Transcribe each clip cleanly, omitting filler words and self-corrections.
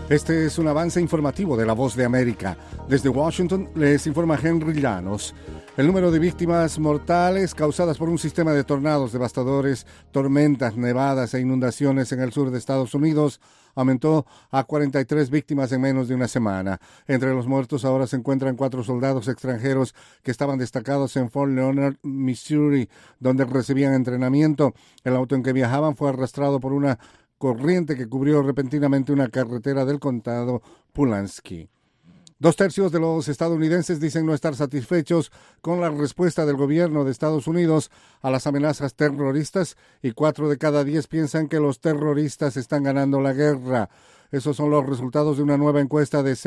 Este es un avance informativo de La Voz de América. Desde Washington les informa Henry Llanos. El número de víctimas mortales causadas por un sistema de tornados devastadores, tormentas, nevadas e inundaciones en el sur de Estados Unidos aumentó a 43 víctimas en menos de una semana. Entre los muertos ahora se encuentran 4 soldados extranjeros que estaban destacados en Fort Leonard, Missouri, donde recibían entrenamiento. El auto en que viajaban fue arrastrado por una corriente que cubrió repentinamente una carretera del condado Pulaski. 2/3 de los estadounidenses dicen no estar satisfechos con la respuesta del gobierno de Estados Unidos a las amenazas terroristas y 4 de cada 10 piensan que los terroristas están ganando la guerra. Esos son los resultados de una nueva encuesta de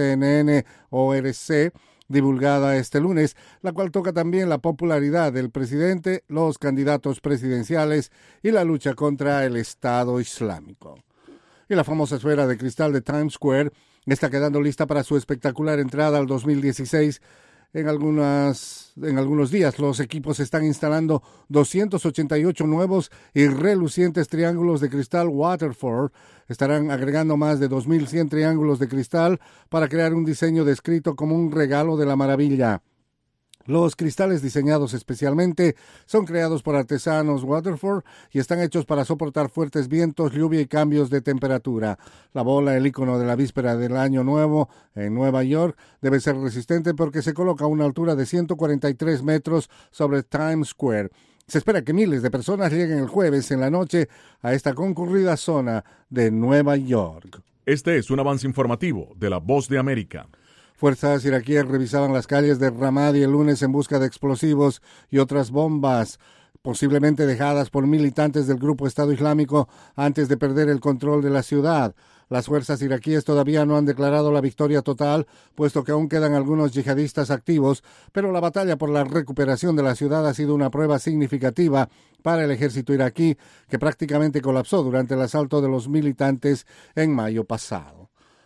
CNN-ORC divulgada este lunes, la cual toca también la popularidad del presidente, los candidatos presidenciales y la lucha contra el Estado Islámico. Y la famosa esfera de cristal de Times Square está quedando lista para su espectacular entrada al 2016. En algunos días los equipos están instalando 288 nuevos y relucientes triángulos de cristal Waterford. Estarán agregando más de 2.100 triángulos de cristal para crear un diseño descrito como un regalo de la maravilla. Los cristales diseñados especialmente son creados por artesanos Waterford y están hechos para soportar fuertes vientos, lluvia y cambios de temperatura. La bola, el icono de la víspera del Año Nuevo en Nueva York, debe ser resistente porque se coloca a una altura de 143 metros sobre Times Square. Se espera que miles de personas lleguen el jueves en la noche a esta concurrida zona de Nueva York. Este es un avance informativo de La Voz de América. Fuerzas iraquíes revisaban las calles de Ramadi el lunes en busca de explosivos y otras bombas, posiblemente dejadas por militantes del grupo Estado Islámico antes de perder el control de la ciudad. Las fuerzas iraquíes todavía no han declarado la victoria total, puesto que aún quedan algunos yihadistas activos, pero la batalla por la recuperación de la ciudad ha sido una prueba significativa para el ejército iraquí, que prácticamente colapsó durante el asalto de los militantes en mayo pasado.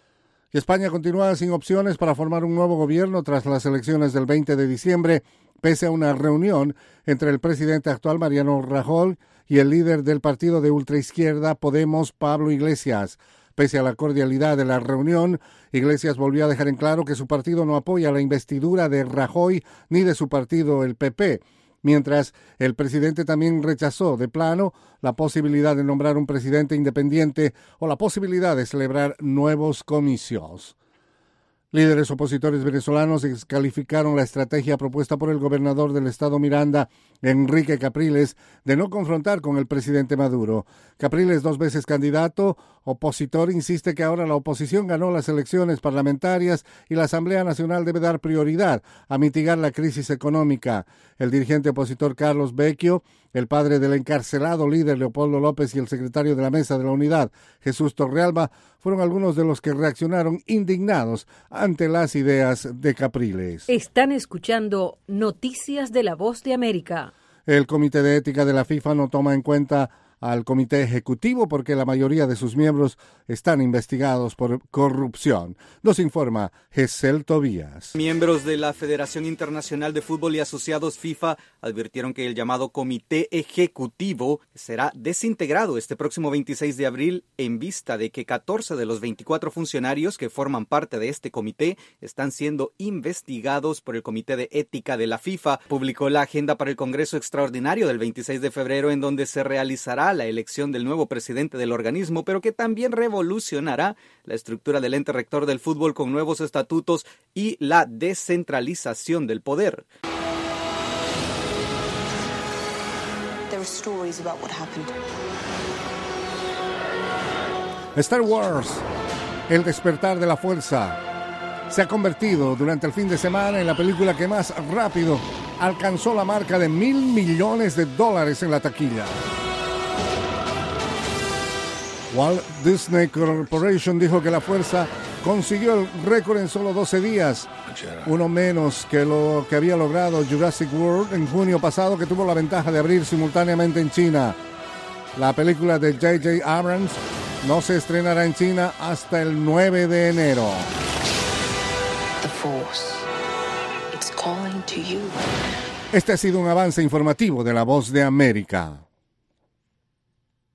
Y España continúa sin opciones para formar un nuevo gobierno tras las elecciones del 20 de diciembre, pese a una reunión entre el presidente actual Mariano Rajoy y el líder del partido de ultraizquierda Podemos, Pablo Iglesias. Pese a la cordialidad de la reunión, Iglesias volvió a dejar en claro que su partido no apoya la investidura de Rajoy ni de su partido, el PP, mientras el presidente también rechazó de plano la posibilidad de nombrar un presidente independiente o la posibilidad de celebrar nuevos comicios. Líderes opositores venezolanos descalificaron la estrategia propuesta por el gobernador del estado Miranda, Enrique Capriles, de no confrontar con el presidente Maduro. Capriles, 2 veces candidato opositor, insiste que ahora la oposición ganó las elecciones parlamentarias y la Asamblea Nacional debe dar prioridad a mitigar la crisis económica. El dirigente opositor Carlos Vecchio, el padre del encarcelado líder Leopoldo López y el secretario de la Mesa de la Unidad, Jesús Torrealba, fueron algunos de los que reaccionaron indignados ante las ideas de Capriles. Están escuchando Noticias de La Voz de América. El Comité de Ética de la FIFA no toma en cuenta al Comité Ejecutivo porque la mayoría de sus miembros están investigados por corrupción. Nos informa Gesel Tobías. Miembros de la Federación Internacional de Fútbol y asociados FIFA advirtieron que el llamado Comité Ejecutivo será desintegrado este próximo 26 de abril en vista de que 14 de los 24 funcionarios que forman parte de este comité están siendo investigados por el Comité de Ética de la FIFA. Publicó la agenda para el Congreso Extraordinario del 26 de febrero en donde se realizará la elección del nuevo presidente del organismo, pero que también revolucionará la estructura del ente rector del fútbol con nuevos estatutos y la descentralización del poder. Star Wars, el despertar de la fuerza, se ha convertido durante el fin de semana en la película que más rápido alcanzó la marca de $1,000 millones en la taquilla. Walt Disney Corporation dijo que la fuerza consiguió el récord en solo 12 días, uno menos que lo que había logrado Jurassic World en junio pasado, que tuvo la ventaja de abrir simultáneamente en China. La película de J.J. Abrams no se estrenará en China hasta el 9 de enero. The Force, it's calling to you. Este ha sido un avance informativo de La Voz de América.